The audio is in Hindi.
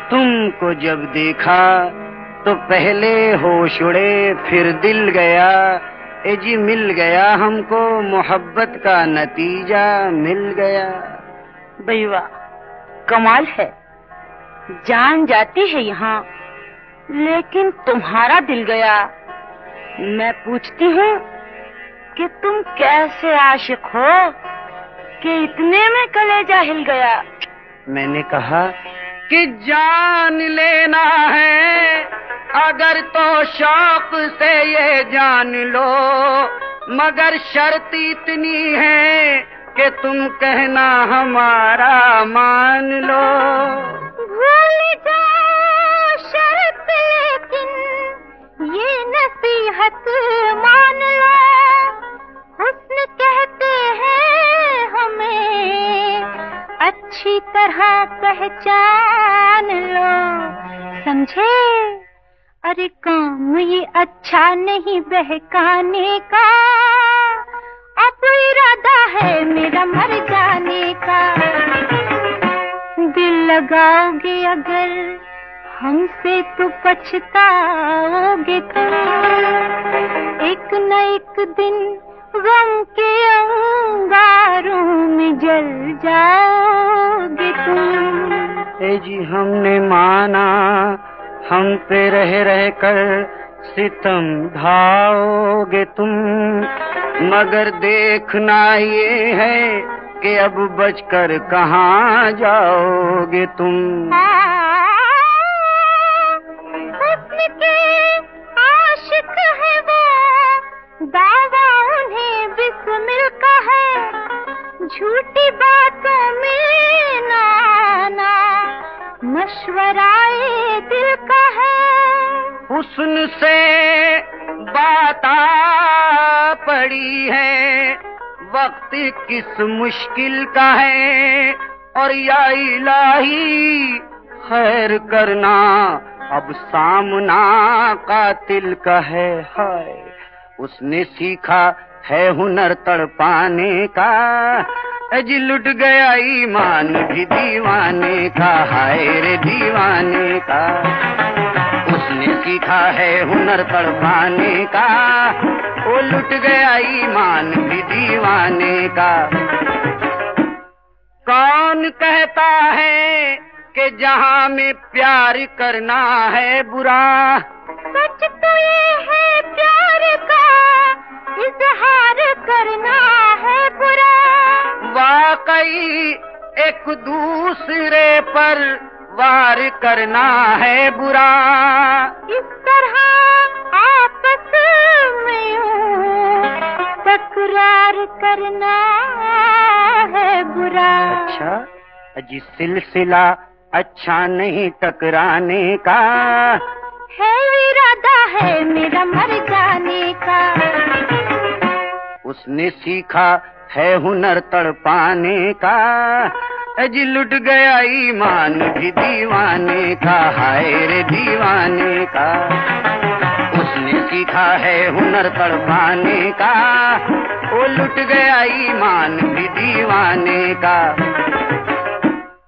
तुमको जब देखा तो पहले होश उड़े, फिर दिल गया। ए जी मिल गया हमको, मोहब्बत का नतीजा मिल गया। बेवा, कमाल है। जान जाती है यहाँ, लेकिन तुम्हारा दिल गया। मैं पूछती हूँ कि तुम कैसे आशिक हो कि इतने में कलेजा हिल गया। मैंने कहा कि जान लेना है अगर तो शौक से ये जान लो, मगर शर्त इतनी है कि तुम कहना हमारा मान लो। भूल जाओ शर्त लेकिन ये नसीहत मान लो, हुस्न कहते हैं हमें अच्छी तरह पहचान लो, समझे? अरे काम ये अच्छा नहीं बहकाने का, अब इरादा है मेरा मर जाने का। दिल लगाओगे अगर हमसे तो पछताओगे तुम, एक न एक दिन गम के अंगारों में जल जाओगे तुम। ए जी हमने माना हम पे रह रह कर सितम ढाओगे तुम, मगर देखना ये है कि अब बचकर कहाँ जाओगे तुम। हुस्न के आशिक है वो, दावा उन्हें बिस्मिल का है, झूठी बातों में ना आना मशवराए दिल का है। हुस्न से बात आ पड़ी है, वक्त किस मुश्किल का है, और या इलाही खैर करना अब सामना कातिल का है। हाय उसने सीखा है हुनर तड़पाने का, अजी लुट गया ईमान भी दीवाने का। हाय रे दीवाने का, उसने सीखा है हुनर तड़पाने का, वो लुट गया ईमान भी दीवाने का। कौन कहता है कि जहां में प्यार करना है बुरा, सच तो ये है प्यार का इजहार करना है बुरा। वाकई एक दूसरे पर वार करना है बुरा, इस तरह आपस में तकरार करना है बुरा। अच्छा अजी सिलसिला अच्छा नहीं टकराने का, है इरादा है मेरा मर जाने का। उसने सीखा है हुनर तड़पाने का, अजी लुट गया ईमान भी दीवाने का। हाय रे दीवाने का, उसने सीखा है हुनर तड़पाने का, वो लुट गया ईमान भी दीवाने का।